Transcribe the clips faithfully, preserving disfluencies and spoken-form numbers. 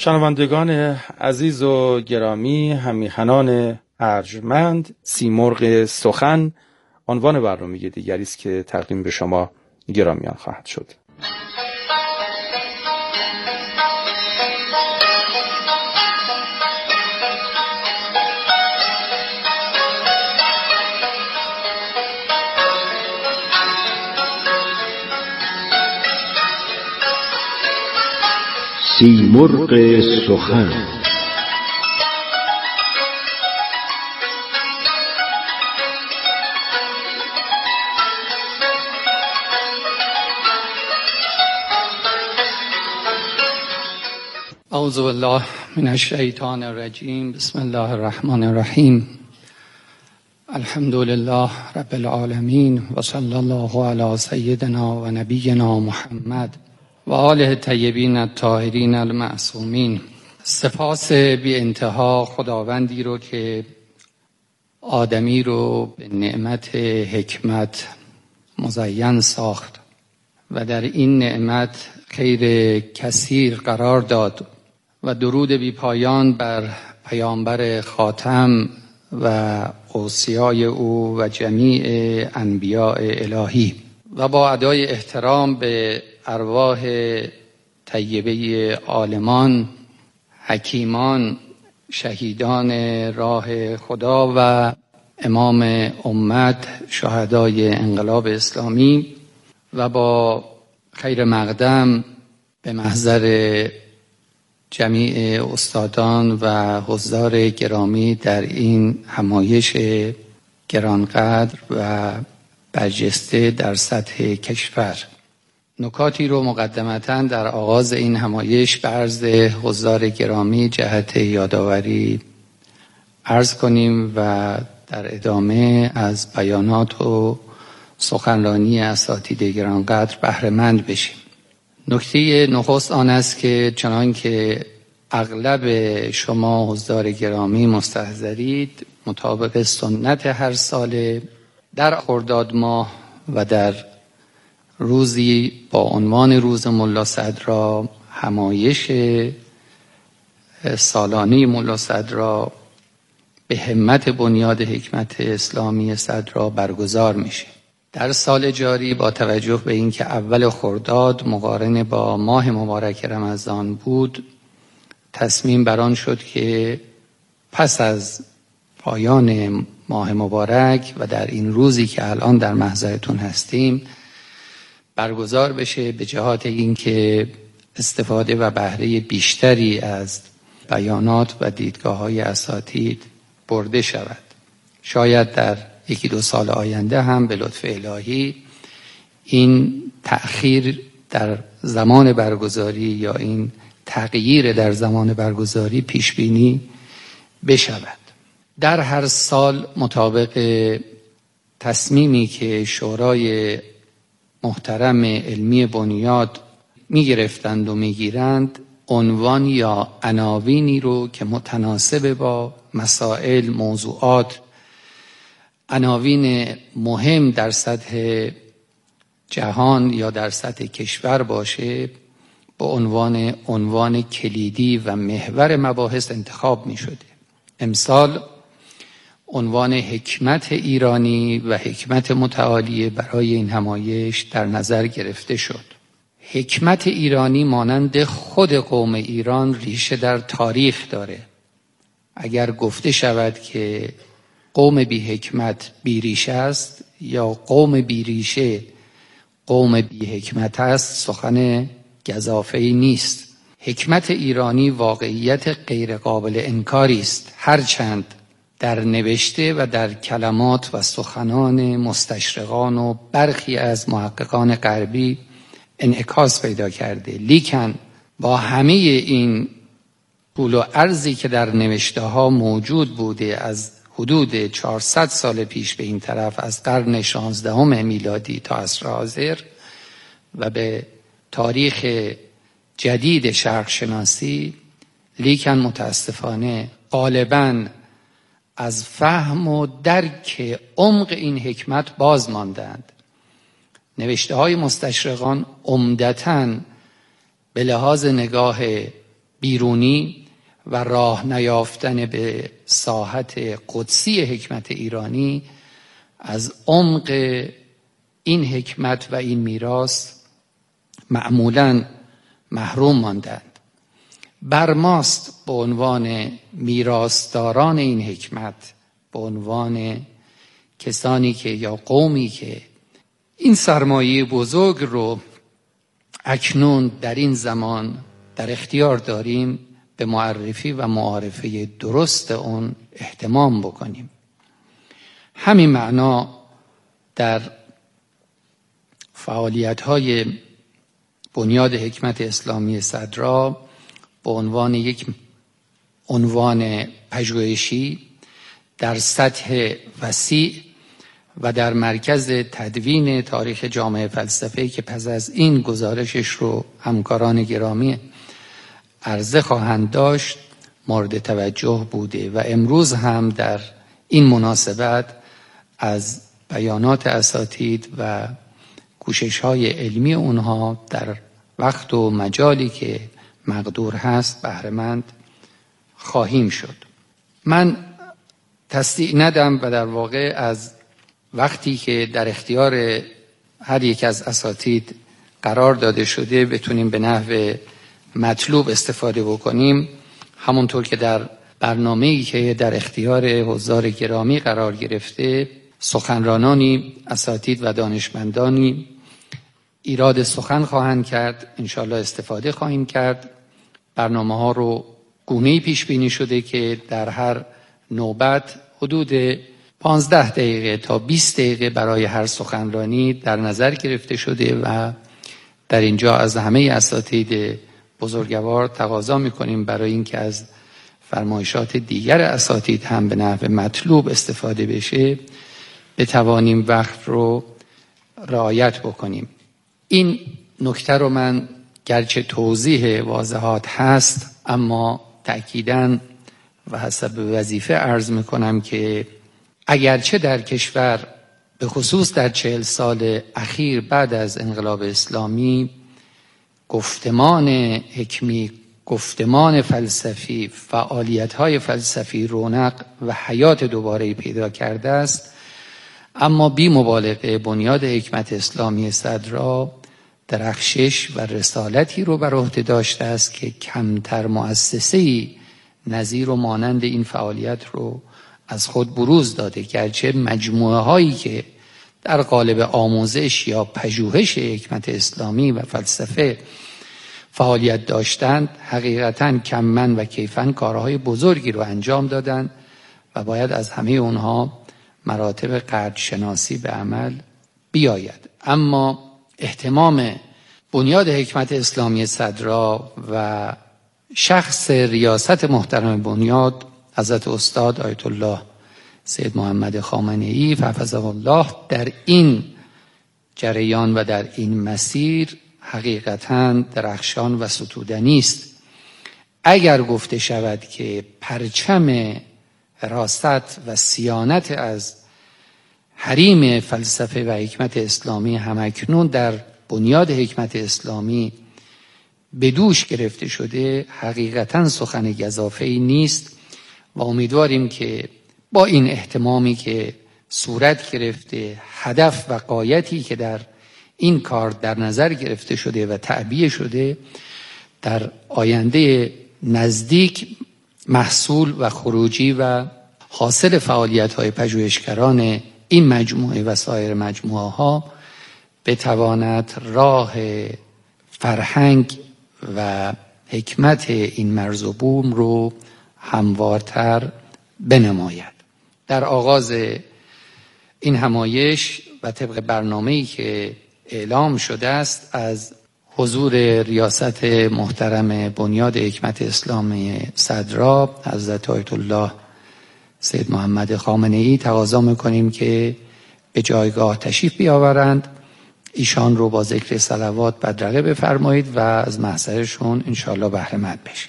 شنوندگان عزیز و گرامی، همیهنان ارجمند، سیمرغ سخن عنوان برنامه دیگری است که تقدیم به شما گرامیان خواهد شد. سیمرغ سخن. اعوذ بالله من الشیطان الرجیم. بسم الله الرحمن الرحیم. الحمد لله رب العالمین و صلی الله علی سیدنا و نبینا محمد و آله الطیبین الطاهرین المعصومین. سپاس بی انتها خداوندی رو که آدمی رو به نعمت حکمت مزین ساخت و در این نعمت خیر کثیر قرار داد و درود بی پایان بر پیامبر خاتم و اوصیای او و جمیع انبیاء الهی و با ادای احترام به ارواح طیبه عالمان، حکیمان، شهیدان راه خدا و امام امت، شهدای انقلاب اسلامی و با خیر مقدم به محضر جمیع استادان و حضار گرامی در این همایش گرانقدر و برجسته در سطح کشور. نکاتی رو مقدمتاً در آغاز این همایش به عرض حضار گرامی جهت یادآوری عرض کنیم و در ادامه از بیانات و سخنرانی اساتید گرانقدر بهره مند بشیم. نکته نخست آن است که چنان که اغلب شما حضار گرامی مستحضرید، مطابق سنت هر ساله در خرداد ماه و در روزی با عنوان روز ملا صدرا، همایش سالانه ملا صدرا به همت بنیاد حکمت اسلامی صدرا برگزار میشه. در سال جاری با توجه به اینکه اول خرداد مقارن با ماه مبارک رمضان بود، تصمیم بر آن شد که پس از پایان ماه مبارک و در این روزی که الان در محضرتون هستیم برگزار بشه، به جهات اینکه استفاده و بهره بیشتری از بیانات و دیدگاه‌های اساتید برده شود. شاید در یکی دو سال آینده هم به لطف الهی این تأخیر در زمان برگزاری یا این تغییر در زمان برگزاری پیش بینی بشود. در هر سال مطابق تصمیمی که شورای محترم علمی بنیاد میگرفتند و میگیرند، عنوان یا عناوینی رو که متناسب با مسائل، موضوعات، عناوین مهم در سطح جهان یا در سطح کشور باشه، با عنوان عنوان کلیدی و محور مباحث انتخاب می شده. امسال عنوان حکمت ایرانی و حکمت متعالی برای این همایش در نظر گرفته شد. حکمت ایرانی مانند خود قوم ایران ریشه در تاریخ داره. اگر گفته شود که قوم بی حکمت بی ریشه است یا قوم بی ریشه قوم بی حکمت است، سخن گزافه‌ای نیست. حکمت ایرانی واقعیت غیر قابل انکاری است، هرچند در نوشته و در کلمات و سخنان مستشرقان و برخی از محققان غربی انعکاس پیدا کرده. لیکن با همه این طول و عرضی که در نوشته ها موجود بوده از حدود چهارصد سال پیش به این طرف، از قرن شانزدهم میلادی تا عصر حاضر و به تاریخ جدید شرق شناسی، لیکن متاسفانه غالباً از فهم و درک عمق این حکمت باز ماندند. نوشته های مستشرقان عمدتاً به لحاظ نگاه بیرونی و راه نیافتن به ساحت قدسی حکمت ایرانی از عمق این حکمت و این میراث معمولاً محروم ماندند. بر ماست به عنوان میراثداران این حکمت، به عنوان کسانی که یا قومی که این سرمایه بزرگ رو اکنون در این زمان در اختیار داریم، به معرفی و معارفه درست اون اهتمام بکنیم. همین معنا در فعالیت‌های بنیاد حکمت اسلامی صدرا به عنوان یک عنوان پژوهشی در سطح وسیع و در مرکز تدوین تاریخ جامعه فلسفه‌ای که پس از این گزارشش رو همکاران گرامی عرضه خواهند داشت مورد توجه بوده و امروز هم در این مناسبت از بیانات اساتید و کوشش‌های علمی اونها در وقت و مجالی که مقدور هست بهره‌مند خواهیم شد. من تصدیق ندم و در واقع از وقتی که در اختیار هر یک از اساتید قرار داده شده بتونیم به نحو مطلوب استفاده بکنیم، همونطور که در برنامه‌ای که در اختیار حضار گرامی قرار گرفته سخنرانانی، اساتید و دانشمندانی ایراد سخن خواهند کرد، انشالله استفاده خواهیم کرد. برنامه ها رو گونه‌ای پیش بینی شده که در هر نوبت حدود پانزده دقیقه تا بیست دقیقه برای هر سخنرانی در نظر گرفته شده و در اینجا از همه اساتید بزرگوار تقاضا می‌کنیم برای اینکه از فرمایشات دیگر اساتید هم به نحو مطلوب استفاده بشه بتوانیم وقت رو رعایت بکنیم. این نکته رو من گرچه توضیح واضحات هست اما تأکیداً و حسب وظیفه عرض میکنم که اگرچه در کشور به خصوص در چهل سال اخیر بعد از انقلاب اسلامی گفتمان حکمی، گفتمان فلسفی، فعالیت‌های فلسفی رونق و حیات دوباره پیدا کرده است، اما بی مبالغه بنیاد حکمت اسلامی صدرا درخشش و رسالتی رو بر عهده داشته است که کمتر مؤسسه‌ای نظیر و مانند این فعالیت رو از خود بروز داده، گرچه مجموعه هایی که در قالب آموزش یا پژوهش حکمت اسلامی و فلسفه فعالیت داشتند حقیقتاً کماً و کیفاً کارهای بزرگی رو انجام دادند و باید از همه اونها مراتب قدر شناسی به عمل بیاید. اما اهتمام بنیاد حکمت اسلامی صدرا و شخص ریاست محترم بنیاد حضرت استاد آیت الله سید محمد خامنه‌ای حفظه الله در این جریان و در این مسیر حقیقتاً درخشان و ستودنی است. اگر گفته شود که پرچم حراست و صیانت از حریم فلسفه و حکمت اسلامی همکنون در بنیاد حکمت اسلامی به دوش گرفته شده، حقیقتاً سخن گزافه‌ای نیست و امیدواریم که با این اهتمامی که صورت گرفته، هدف و غایتی که در این کار در نظر گرفته شده و تعبیه شده، در آینده نزدیک محصول و خروجی و حاصل فعالیت‌های پژوهشگران این مجموعه و سایر مجموعه ها بتواند راه فرهنگ و حکمت این مرز و بوم رو هموارتر بنماید. در آغاز این همایش و طبق برنامه‌ای که اعلام شده است از حضور ریاست محترم بنیاد حکمت اسلامی صدرا حضرت آیت الله سید محمد خامنه‌ای تقاضا می‌کنیم که به جایگاه تشریف بیاورند، ایشان رو با ذکر صلوات بدرقه بفرمایید و از محضرشون انشاءالله بهره مند بشید.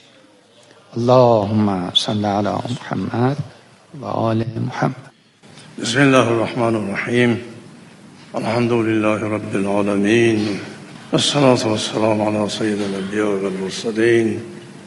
اللهم صل علی محمد و آل محمد. بسم الله الرحمن الرحیم. الحمد لله رب العالمین والصلاة والسلام علی سید الانبیاء والمرسلین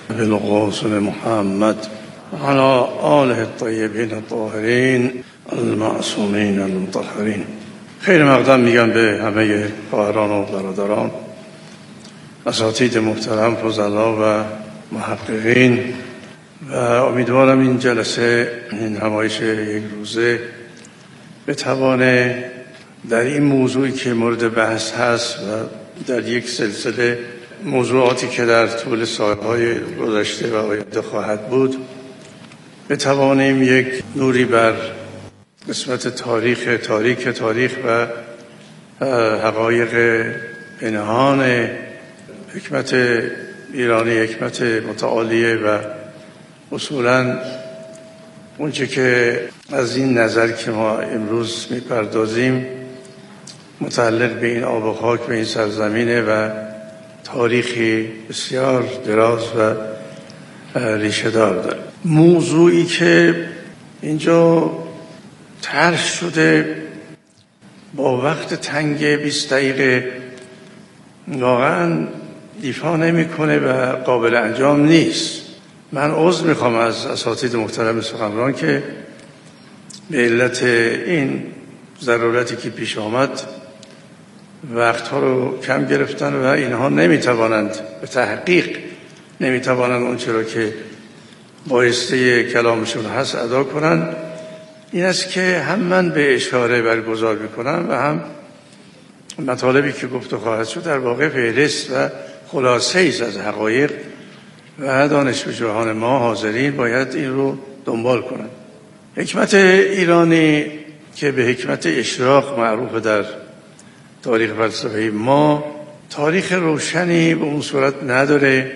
بالقاسم محمد وعلى آله الطیبین الطاهرین المعصومین المطهرین. خیر مقدم میگم به همه خواهران و برادران، اساتید محترم، فضلا و محققین، و امیدوارم این جلسه، این نمایش یک روزه بتوانه در این موضوعی که مورد بحث هست و در یک سلسله موضوعاتی که در طول سالهای گذشته و آینده خواهد بود بتوانیم یک نوری بر قسمت تاریخ تاریک تاریخ و حقایق پنهان حکمت ایرانی، حکمت متعالیه و اصولاً اونچه که از این نظر که ما امروز میپردازیم متعلق به این آب و خاک، به این سرزمینه و تاریخی بسیار دراز و ریشه دار داره. موضوعی که اینجا طرح شده با وقت تنگ بیست دقیقه واقعا ایفا نمیکنه و قابل انجام نیست. من عذر میخوام از اساتید محترم سخنران که به علت این ضرورتی که پیش آمد وقتها رو کم گرفتن و اینها نمیتوانند به تحقیق نمیتوانند اون چرا که بایسته کلامشون هست ادا کنند. این است که هم من به اشاره برگزار میکنم و هم مطالبی که گفته خواهد شد در واقع فهرست و خلاصه ایست از حقایق و دانشجویان ما حاضرین باید این رو دنبال کنند. حکمت ایرانی که به حکمت اشراق معروف در تاریخ فلسفه ما، تاریخ روشنی به اون صورت نداره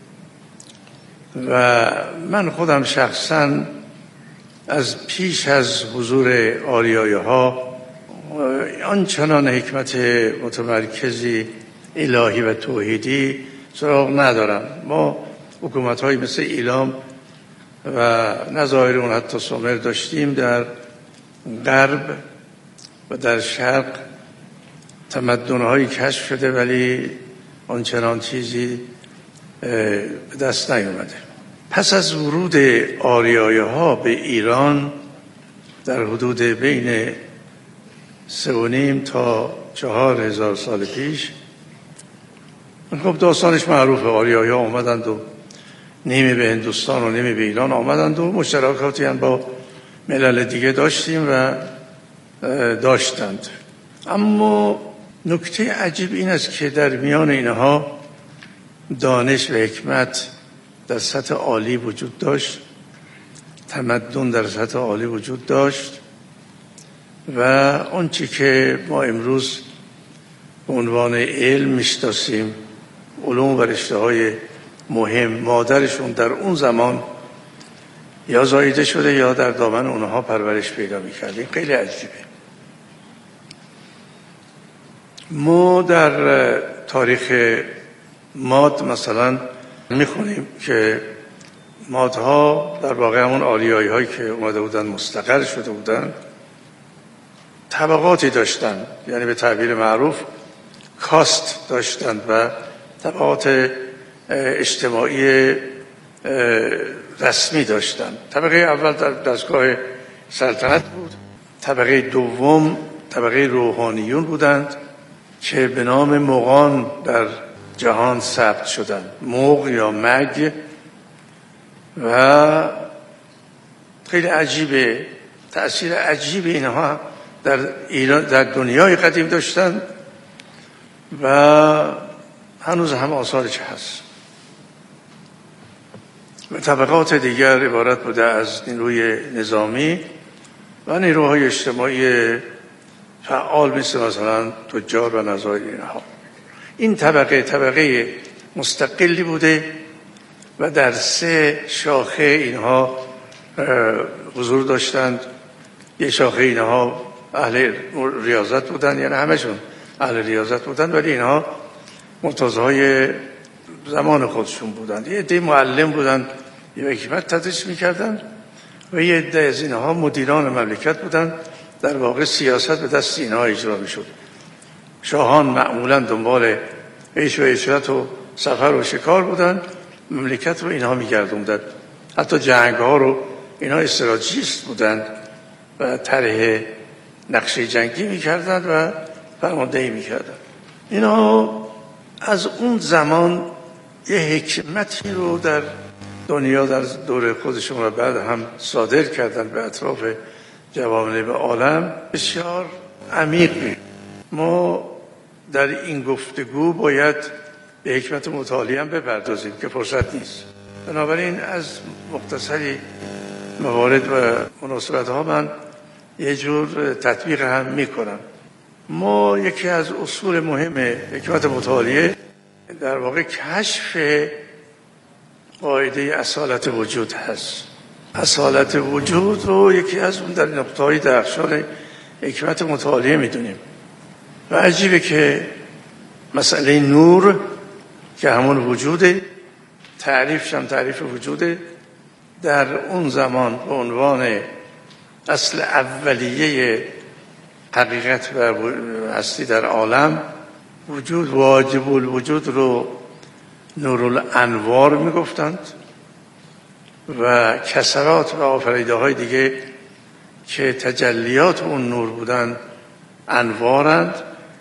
و من خودم شخصا از پیش از حضور آریایی ها آنچنان حکمت متمرکزی الهی و توحیدی سراغ ندارم. ما حکومت های مثل ایلام و نظایر اون حتی سومر داشتیم. در غرب و در شرق تمدن هایی کشف شده ولی آنچنان چیزی به دست نیومده. پس از ورود آریایی ها به ایران در حدود بین سه و نیم تا چهار هزار سال پیش، خب داستانش معروفه، آریایی ها آمدند و نیمه به هندوستان و نیمه به ایران آمدند و مشترکاتی هم با ملل دیگه داشتیم و داشتند. اما نکته عجیب این است که در میان اینها دانش و حکمت در سطح عالی وجود داشت، تمدن در سطح عالی وجود داشت و آنچه که ما امروز به عنوان علم میشناسیم، علوم و رشته‌های مهم، مادرشون در اون زمان یا زاییده شده یا در دامن اونها پرورش پیدا می‌کرد. این خیلی عجیبه. ما در تاریخ ماد مثلا میخونیم که مادها در واقع همون آریایی هایی که اومده بودن مستقر شده بودن طبقاتی داشتن، یعنی به تعبیر معروف کاست داشتند و طبقات اجتماعی رسمی داشتند. طبقه اول در دستگاه سلطنت بود، طبقه دوم طبقه روحانیون بودند که به نام مغان در جهان ثبت شدند، مغ یا مگ، و خیلی عجیبه، تأثیر عجیب اینها در ایران در دنیای قدیم داشتند و هنوز هم آثارش هست. و طبقات دیگر عبارت بوده از نیروی نظامی و نیروهای اجتماعی فعال مثل مثلا تجار و نظایر اینها. این طبقه طبقه مستقلی بوده و در سه شاخه اینها حضور داشتند. یک شاخه اینها اهل ریاضت بودند، یعنی همشون اهل ریاضت بودند، ولی اینها مرتضای زمان خودشون بودند. یه عده معلم بودند، یه حکمت تدریس میکردند و یه عده از اینها مدیران مملکت بودند. در واقع سیاست به دست اینها اجرا میشد. شاهان معمولا دنبال عیش و عشرت و سفر و شکار بودند مملکت رو اینها میگردوندن. حتی جنگ ها رو اینها استراتژیست بودند و طرح نقشه جنگی میکردند و فرماندهی میکردند. اینها از اون زمان یه حکمتی رو در دنیا در دوره خودشون و بعد هم صادر کردن به اطراف جوامع عالم بسیار عمیق. ما در این گفتگو باید به حکمت متعالی هم بپردازیم که فرصت نیست. بنابراین از مختصری موارد و مناسبت ها من یه جور تطبیق هم میکنم. ما یکی از اصول مهم حکمت متعالیه در واقع کشف قاعده اصالت وجود هست. اصالت وجود رو یکی از اون در نقطه‌های درخشان حکمت متعالیه میدونیم و عجیبه که مسئله نور که همون وجوده، تعریفش هم تعریف وجوده، در اون زمان به عنوان اصل اولیه حقیقت و هستی در عالم وجود، واجب الوجود رو نور الانوار میگفتند و کسرات و آفریده های دیگه که تجلیات اون نور بودند انوارند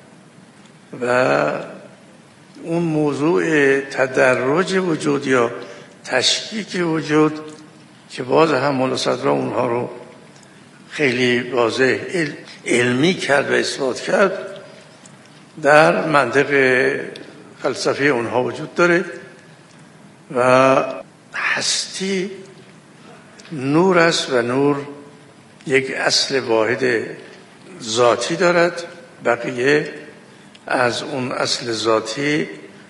و اون موضوع تدرج وجود یا تشکیک وجود که باز هم مولا صدرا اونها رو خیلی واضح علمی کرد و اثبات کرد، در منطق فلسفه اونها وجود داره و هستی نور است و نور یک اصل واحد ذاتی دارد، بقیه از اون اصل ذاتی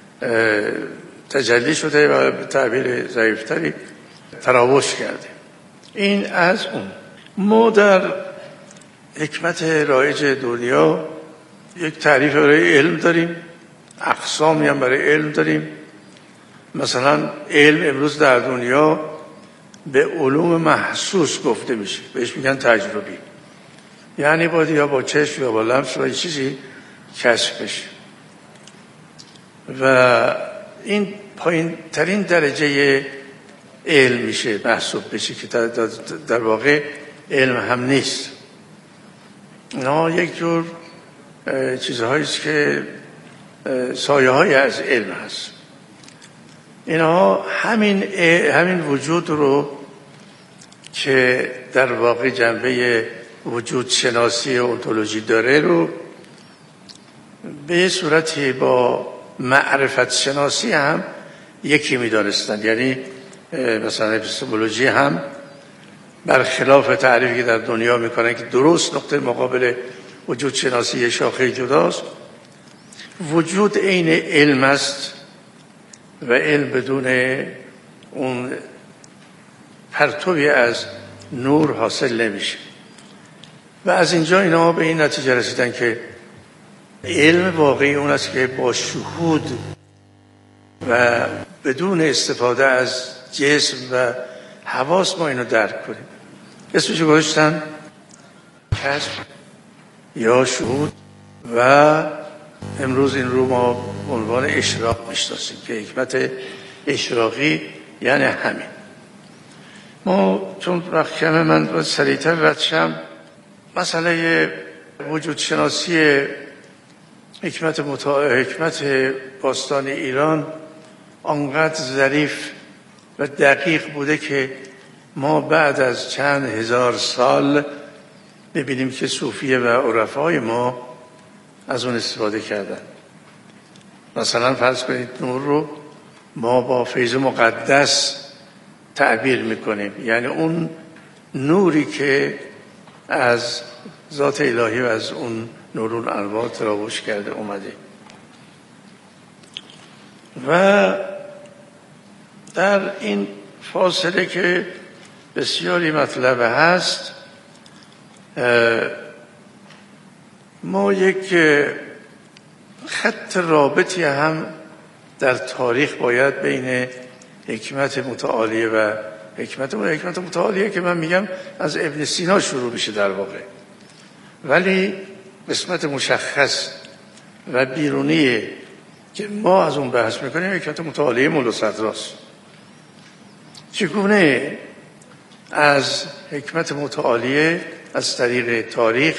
تجلی شده و به تعبیر ضعیفتری تراوش کرده. این از اون. ما در حکمت رایج دنیا یک تعریف برای علم داریم، اقسامی هم برای علم داریم. مثلا علم امروز در دنیا به علوم محسوس گفته میشه، بهش میگن تجربی، یعنی باید یا با چشم یا با لمس و چیزی کشف بشه و این پایین ترین درجه علم میشه محسوب بشه که در واقع علم هم نیست. اینا یک جور چیزهایی است که سایه های از علم هست. اینها همین همین وجود رو که در واقع جنبه وجود شناسی و اونتولوژی داره رو به صورتی با معرفت شناسی هم یکی می‌دانستند. یعنی مثلا اپیستمولوژی هم برخلاف تعریفی که در دنیا میکنن که درست نقطه مقابل وجود شناسی شاخه جداست، وجود عین علم است و علم بدون اون پرتوی از نور حاصل نمیشه. و از اینجا اینا به این نتیجه رسیدن که علم واقعی اون است که با شهود و بدون استفاده از جسم و حواس ما اینو درک کنیم. اسمشو گذاشتن کشف یا شهود و امروز این رو ما به عنوان اشراق میشناسیم که حکمت اشراقی یعنی همین. ما چون وقت کمه من باید سریعتر رد شم. مسئله وجود شناسی حکمت, متا... حکمت باستان ایران آنقدر ظریف و دقیق بوده که ما بعد از چند هزار سال ببینیم که صوفیه و عرفای ما از اون استفاده کردن. مثلا فرض کنید نور رو ما با فیض مقدس تعبیر میکنیم، یعنی اون نوری که از ذات الهی و از اون نورون انوار تراوش کرده اومده. و در این فاصله که بسیاری مطلب هست، ما یک خط رابطی هم در تاریخ باید بین حکمت متعالیه و حکمت و حکمت متعالیه که من میگم از ابن سینا شروع میشه در واقع، ولی قسمت مشخص و بیرونی که ما از اون بحث میکنیم حکمت متعالیه مولا صدراست. چگونه از حکمت متعالیه از طریق تاریخ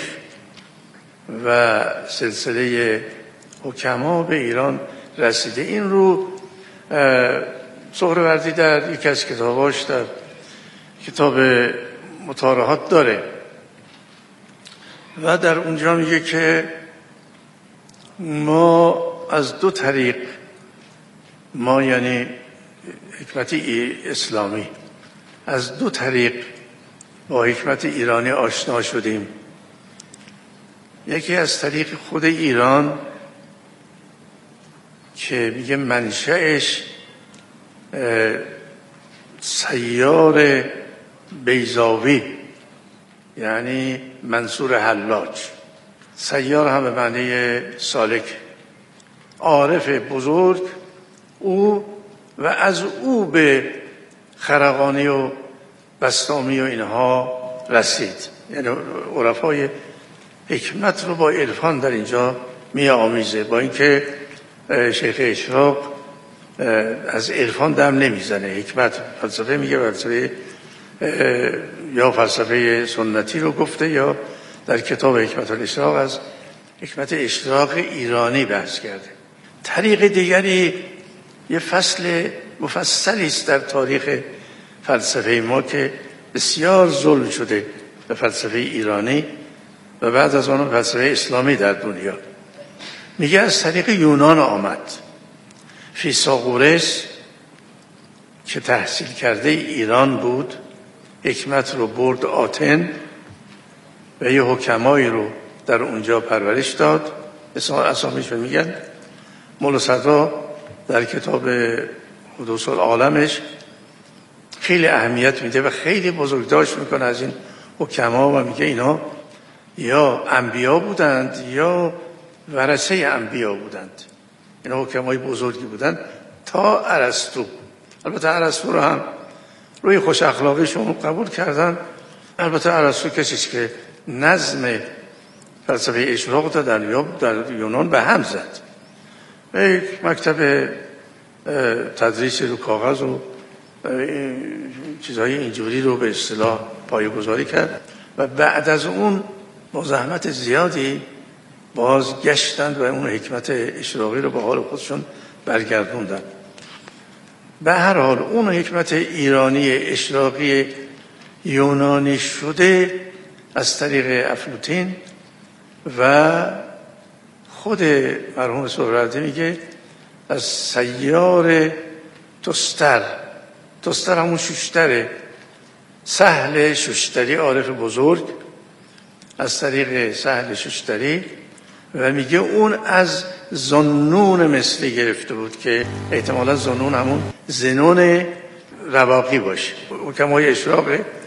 و سلسله حکما به ایران رسیده. این رو سهروردی در یکی از کتاباش در کتاب مطارحات داره و در اونجا میگه که ما از دو طریق، ما یعنی حکمت اسلامی، از دو طریق با حکمت ایرانی آشنا شدیم. یکی از طریق خود ایران که میگه منشأش سیار بیضاوی یعنی منصور حلاج، سیار هم به معنی سالک، عارف بزرگ او و از او به خرقانی و بسطامی و اینها رسید. یعنی عرفای حکمت رو با عرفان در اینجا می آمیزه، با اینکه شیخ اشراق از عرفان دم نمیزنه، حکمت فلسفه میگه، فلسفه یا فلسفه سنتی رو گفته یا در کتاب حکمت الاشراق از حکمت اشراق ایرانی بحث کرده. طریق دیگری یه فصل مفصلی است در تاریخ فلسفه ما که بسیار ظلم شده به فلسفه ایرانی و بعد از آن فلسفه اسلامی در دنیا. میگه از طریق یونان آمد. فیثاغورس که تحصیل کرده ایران بود، حکمت رو برد آتن و یه حکمایی رو در اونجا پرورش داد. اسامیش رو میگن. مولا صدرا در کتاب حدوث العالمش خیلی اهمیت میده و خیلی بزرگداشت میکنه از این حکما و میگه اینا یا انبیا بودند یا ورثه انبیا بودند. اینا حکمای بزرگی بودند تا ارسطو. البته ارسطو رو هم روی خوش اخلاقیشون قبول کردن. البته ارسطو کسیست که نظم فلسفه اشراق دادن یا در یونان به هم زد. یک مکتب تدریس رو کاغذ و چیزهای اینجوری رو به اصطلاح پایه‌گذاری کرد و بعد از اون با زحمت زیادی باز گشتند و اون حکمت اشراقی رو به حال خودشون برگردوندن. به هر حال اون حکمت ایرانی اشراقی یونانی شده از طریق افلاطون و خود مرحوم سهروردی میگه از سیار تستر. تستر همون شوشتره، سهل شوشتری، عارف بزرگ، از طریق سهل شوشتری و میگه اون از ذنون مصری گرفته بود که احتمالا ذنون همون زنون رواقی باشه، حکمای اشراق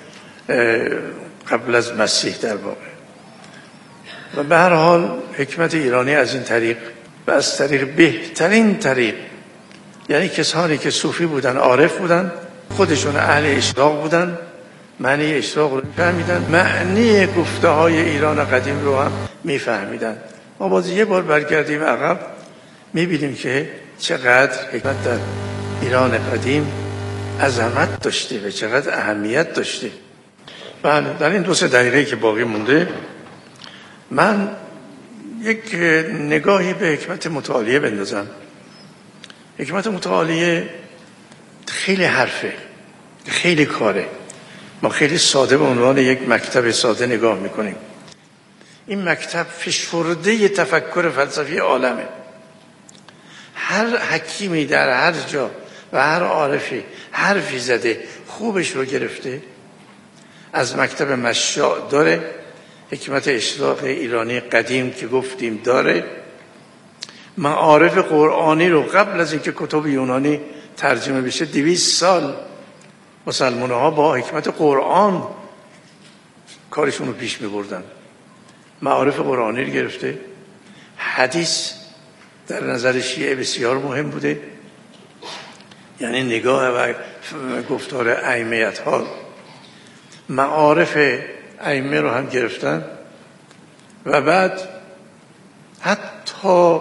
قبل از مسیح در واقع. و به هر حال حکمت ایرانی از این طریق و از طریق بهترین طریق، یعنی کسانی که صوفی بودن، عارف بودن، خودشون اهل اشراق بودن، معنی اشراق رو میفهمیدن، معنی گفته های ایران قدیم رو هم میفهمیدن. ما باز یه بار برگردیم عقب میبینیم که چقدر حکمت در ایران قدیم عظمت داشته و چقدر اهمیت داشته. بله، در این دو سه دقیقه که باقی مونده من یک نگاهی به حکمت متعالیه بندازم. حکمت متعالیه خیلی حرفه، خیلی کاره. ما خیلی ساده به عنوان یک مکتب ساده نگاه میکنیم. این مکتب فشرده تفکر فلسفی عالمه. هر حکیمی در هر جا و هر عارفی حرفی زده، خوبش رو گرفته، از مکتب مشاع داره، حکمت اشراق ایرانی قدیم که گفتیم داره، معارف قرآنی رو قبل از اینکه کتب یونانی ترجمه بشه دویست سال مسلمان ها با حکمت قرآن کارشون رو پیش می بردن. معارف قرآنی رو گرفته. حدیث در نظر شیعه بسیار مهم بوده، یعنی نگاه و گفتار ائمه ها. معارف ائمه رو هم گرفتن و بعد حتی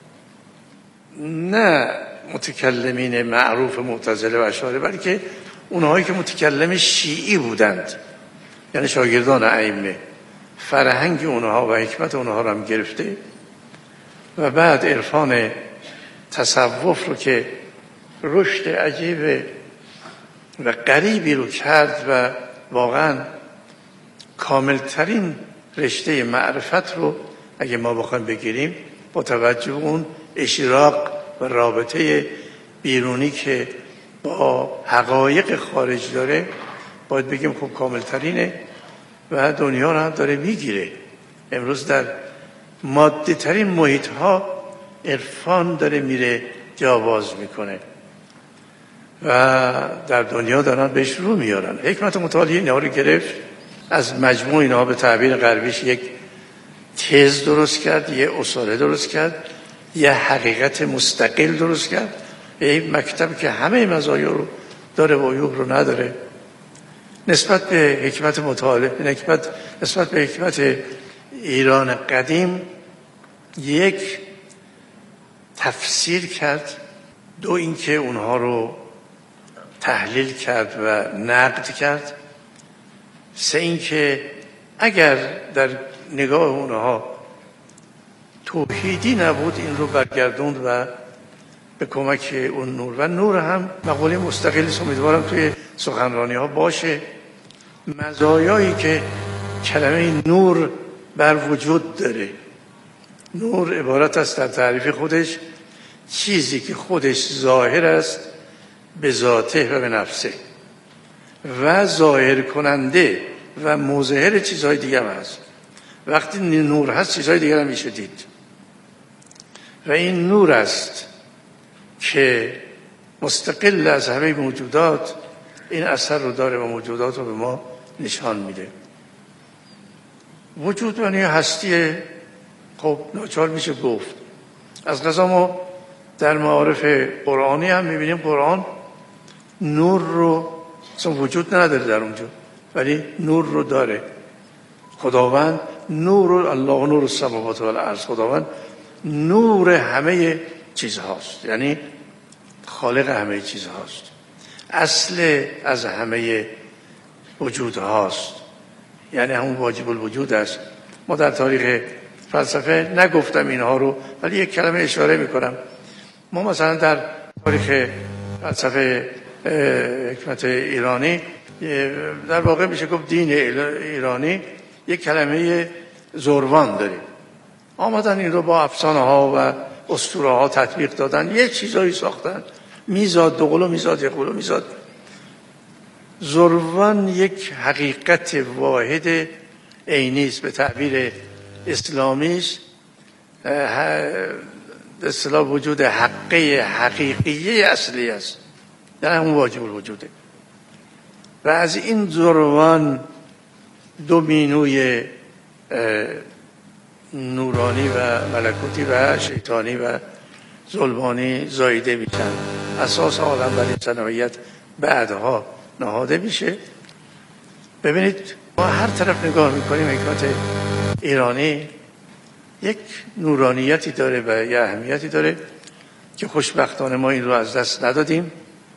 نه متکلمین معروف معتزله و اشاعره، بلکه اونهایی که متکلم شیعی بودند، یعنی شاگردان ائمه، فرهنگ اونها و حکمت اونها رو هم گرفته و بعد عرفان تصوف رو که رشد عجیب و غریبی رو کرد و واقعا کاملترین رشته معرفت رو اگه ما بخوایم بگیریم با توجه به اون اشراق و رابطه بیرونی که با حقایق خارج داره، باید بگیم خب کاملترینه و دنیا رو هم داره میگیره. امروز در ماده ترین محیط ها عرفان داره میره جاواز میکنه و در دنیا دارن بهش رو میارن. حکمت مطالعه اینا رو گرفت، از مجموع اینا به تعبیر غربیش یک تز درست کرد، یه اصاله درست کرد، یه حقیقت مستقل درست کرد، یه مکتب که همه مزایا رو داره و عیوب رو نداره. نسبت به حکمت مطالعه، نسبت نسبت به حکمت ایران قدیم یک تفسیر کرد، دو اینکه اونها رو تحلیل کرد و نقد کرد، سه اینکه اگر در نگاه اونها توحیدی نبود این رو برگردوند و به کمک اون نور و نور هم مقوله مستقلی امیدوارم توی سخنرانی ها باشه. مزایایی که کلمه نور بر وجود داره، نور عبارت است در تعریف خودش چیزی که خودش ظاهر است به ذاته و به نفسه و ظاهر کننده و مظهر چیزهای دیگه هم هست. وقتی نور هست چیزهای دیگه هم میشه دید و این نور است که مستقل از همه موجودات این اثر رو داره و موجودات رو به ما نشان میده. وجود و نیه هستی خب ناچار میشه گفت. از قضا ما در معارف قرآنی هم میبینیم قرآن نور رو اصلا وجود نداره در اونجا ولی نور رو داره. خداوند نور، الله نور السماوات و الارض، خداوند نور همه چیز هاست، یعنی خالق همه چیز هاست، اصل از همه وجود هاست، یعنی همون واجب الوجود است. ما در تاریخ فلسفه نگفتم اینها رو ولی یک کلمه اشاره میکنم. ما مثلا در تاریخ فلسفه حکمت ایرانی در واقع میشه گفت دین ایرانی یک کلمه زروان داریم. آمدن این رو با افسانه ها و اسطوره ها تطبیق دادن، یه چیزایی ساختن، میزاد دو قلو میزاد یک قلو میزاد. زروان یک حقیقت واحد عینی است، به تعبیر اسلامیش به اصطلاح وجود حقه حقیقی اصلی است، یعنی همون واجب الوجوده. و از این زروان دو مینوی نورانی و ملکوتی و شیطانی و ظلمانی زایده میشن. اساس عالم برای صنوعیت بعدها نهاده میشه. ببینید ما هر طرف نگاه میکنیم حکمت ایرانی یک نورانیتی داره و یه اهمیتی داره که خوشبختانه ما این رو از دست ندادیم.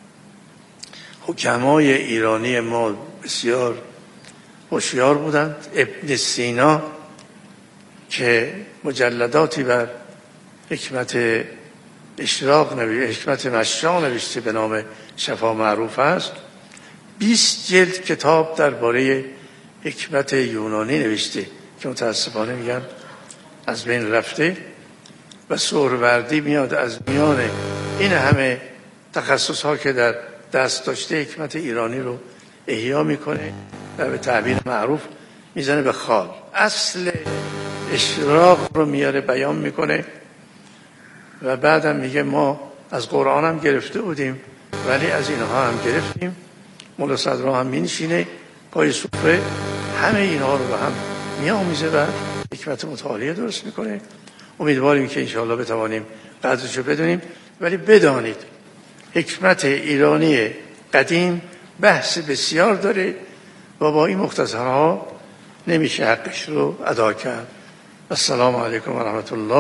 حکمای ایرانی ما بسیار هوشیار بودند. ابن سینا که مجلداتی بر حکمت اشراق نوشته، حکمت مشا نوشته به نام شفا معروف است، بیست جلد کتاب درباره حکمت یونانی نوشته که متاسفانه میگم از بین رفته و سهروردی میاد از میان این همه تخصص ها که در دست داشته حکمت ایرانی رو احیا میکنه و به تعبیر معروف میزنه به خال. اصل اشراق رو میاره بیان میکنه و بعدم میگه ما از قرآن هم گرفته بودیم ولی از اینها هم گرفتیم. مولا صدرا هم مینشینه پای سفره همه اینها رو به هم میآمیزه و حکمت مطالعه درست میکنه. امیدواریم که انشاءالله بتوانیم قدرشو بدونیم. ولی بدانید حکمت ایرانی قدیم بحث بسیار داره و با این مختصرها نمیشه حقش رو ادا کرد. السلام علیکم و رحمت الله.